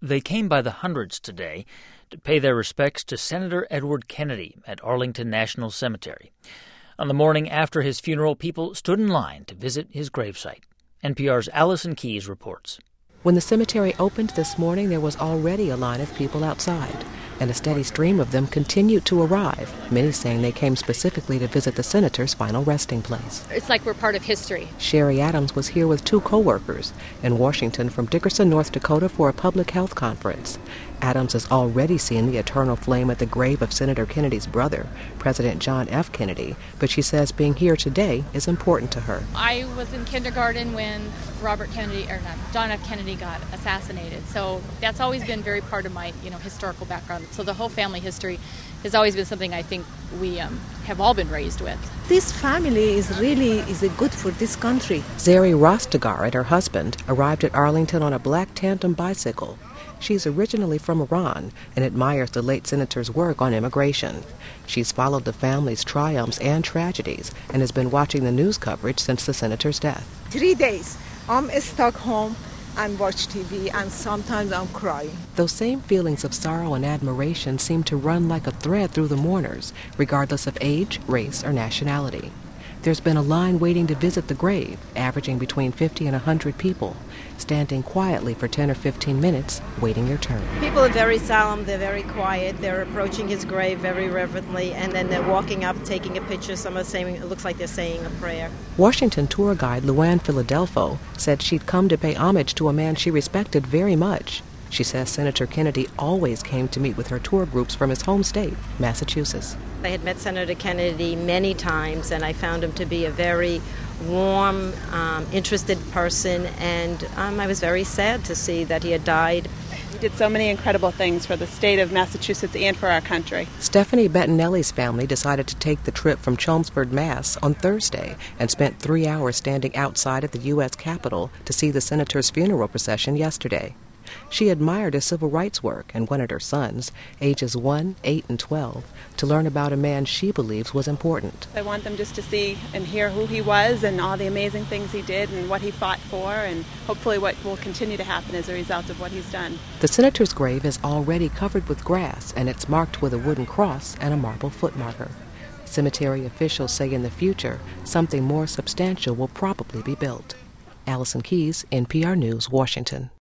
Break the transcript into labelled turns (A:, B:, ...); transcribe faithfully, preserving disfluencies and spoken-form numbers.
A: They came by the hundreds today to pay their respects to Senator Edward Kennedy at Arlington National Cemetery. On the morning after his funeral, people stood in line to visit his gravesite. N P R's Allison Keyes reports.
B: When the cemetery opened this morning, there was already a line of people outside, and a steady stream of them continued to arrive, many saying they came specifically to visit the senator's final resting place.
C: It's like we're part of history.
B: Sherry Adams was here with two co-workers in Washington from Dickerson, North Dakota for a public health conference. Adams has already seen the eternal flame at the grave of Senator Kennedy's brother, President John F. Kennedy, but she says being here today is important to her.
C: I was in kindergarten when Robert Kennedy, or not, John F. Kennedy got assassinated, so that's always been very part of my, you know, historical background. So the whole family history has always been something I think we um, have all been raised with.
D: This family is really is a good for this country.
B: Zeri Rostegar and her husband arrived at Arlington on a black tandem bicycle. She's originally from Iran and admires the late senator's work on immigration. She's followed the family's triumphs and tragedies and has been watching the news coverage since the senator's death.
D: Three days, I'm stuck home and watch T V, and sometimes I'm crying.
B: Those same feelings of sorrow and admiration seem to run like a thread through the mourners, regardless of age, race, or nationality. There's been a line waiting to visit the grave, averaging between fifty and one hundred people, standing quietly for ten or fifteen minutes, waiting their turn.
E: People are very solemn, they're very quiet, they're approaching his grave very reverently, and then they're walking up, taking a picture. Some are saying, it looks like they're saying a prayer.
B: Washington tour guide Luann Philadelphia said she'd come to pay homage to a man she respected very much. She says Senator Kennedy always came to meet with her tour groups from his home state, Massachusetts.
E: I had met Senator Kennedy many times, and I found him to be a very warm, um, interested person, and um, I was very sad to see that he had died.
F: He did so many incredible things for the state of Massachusetts and for our country.
B: Stephanie Bettinelli's family decided to take the trip from Chelmsford, Mass. on Thursday and spent three hours standing outside at the U S Capitol to see the senator's funeral procession yesterday. She admired his civil rights work and wanted her sons, ages one, eight, and twelve, to learn about a man she believes was important.
F: I want them just to see and hear who he was and all the amazing things he did and what he fought for, and hopefully what will continue to happen as a result of what he's done.
B: The senator's grave is already covered with grass, and it's marked with a wooden cross and a marble foot marker. Cemetery officials say in the future, something more substantial will probably be built. Allison Keyes, N P R News, Washington.